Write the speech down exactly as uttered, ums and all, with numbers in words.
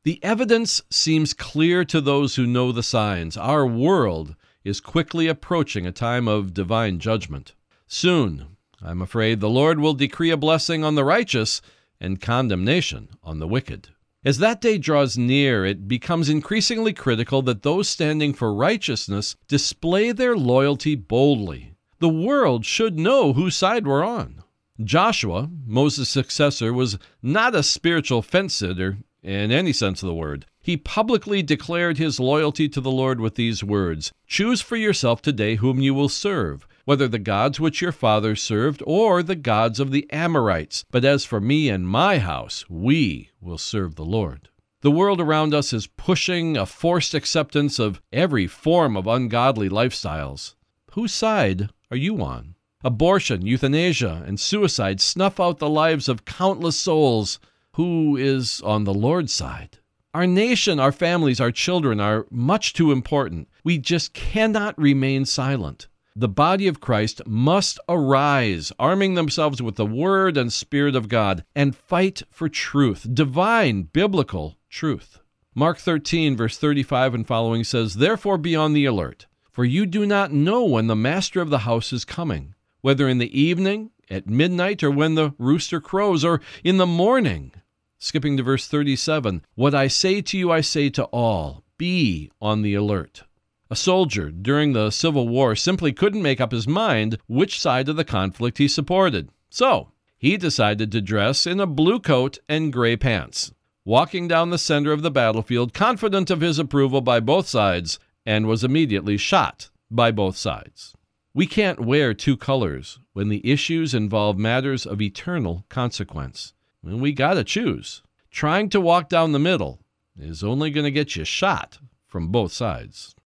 The evidence seems clear to those who know the signs. Our world is quickly approaching a time of divine judgment. Soon, I'm afraid, the Lord will decree a blessing on the righteous and condemnation on the wicked. As that day draws near, it becomes increasingly critical that those standing for righteousness display their loyalty boldly. The world should know whose side we're on. Joshua, Moses' successor, was not a spiritual fence-sitter in any sense of the word. He publicly declared his loyalty to the Lord with these words, "Choose for yourself today whom you will serve, whether the gods which your fathers served or the gods of the Amorites. But as for me and my house, we will serve the Lord." The world around us is pushing a forced acceptance of every form of ungodly lifestyles. Whose side are you on? Abortion, euthanasia, and suicide snuff out the lives of countless souls. Who is on the Lord's side? Our nation, our families, our children are much too important. We just cannot remain silent. The body of Christ must arise, arming themselves with the Word and Spirit of God, and fight for truth, divine, biblical truth. Mark thirteen, verse thirty-five and following says, "Therefore be on the alert, for you do not know when the master of the house is coming, whether in the evening, at midnight, or when the rooster crows, or in the morning." Skipping to verse thirty-seven, "What I say to you I say to all, be on the alert." A soldier during the Civil War simply couldn't make up his mind which side of the conflict he supported. So he decided to dress in a blue coat and gray pants, walking down the center of the battlefield, confident of his approval by both sides, and was immediately shot by both sides. We can't wear two colors when the issues involve matters of eternal consequence. And we got to choose. Trying to walk down the middle is only going to get you shot from both sides.